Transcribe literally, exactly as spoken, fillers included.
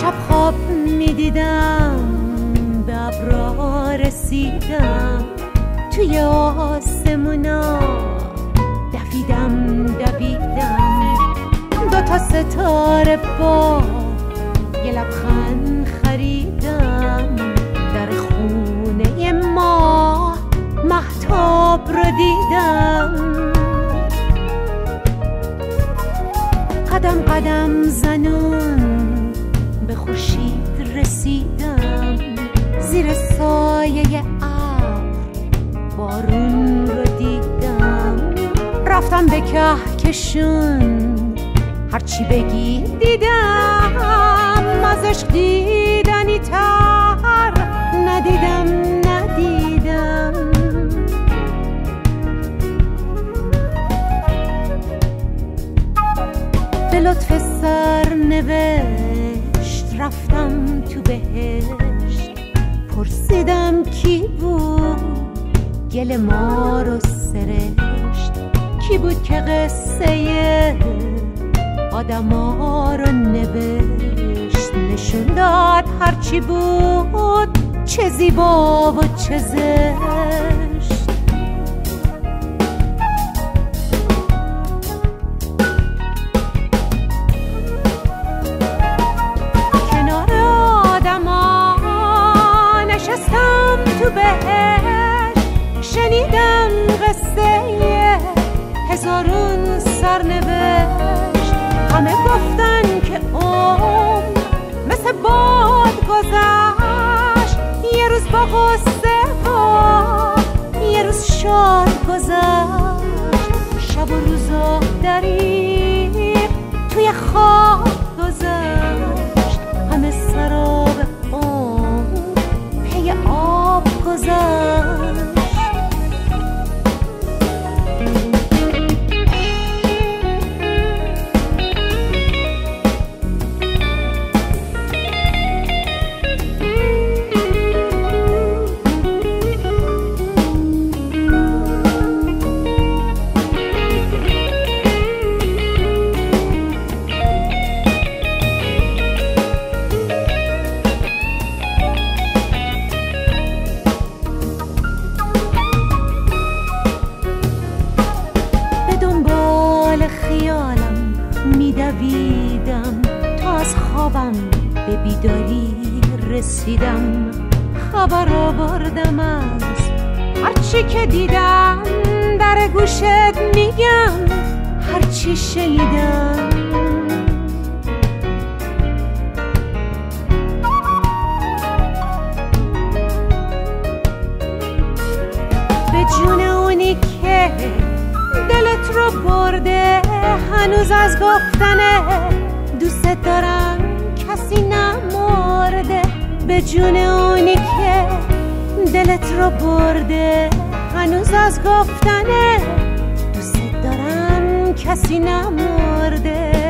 شب خواب میدیدم به ابرا رسیدم، توی آسمونا دویدم دویدم، دو تا ستاره با یه لبخند خریدم، در خونه ما مهتاب رو دیدم. قدم قدم زنون به خورشید رسیدم، زیر سایه ابر بارون رو دیدم. رفتم به کهکشون هرچی بگی دیدم، از عشق دیدنی تر ندیدم ندیدم. به لطف سرنوشت رفتم تو بهشت، پرسیدم کی بود گل ما رو سرشت، کی بود که قصه آدما رو نوشت، نشون داد هرچی بود چه زیبا و چه زشت. کنار آدما نشستم تو بهشت، شنیدم قصه هزارون سرنوشت. همه گفتن که عمر مثل باد گذشت، یه روز با غصه ها یه روز شاد گذشت، شب و روزا دریق توی خواب گذشت، همه سراب عمر پی آب گذشت. خیالم میدویدم تا از خوابم به بیداری رسیدم، خبر آوردم از هرچی که دیدم، در گوشت میگم هرچی شنیدم. به جون اونی که دلت رو برده، هنوز از گفتنه دوست دارم کسی نمرده. به جون اونی که دلت رو برده، هنوز از گفتنه دوست دارم کسی نمرده.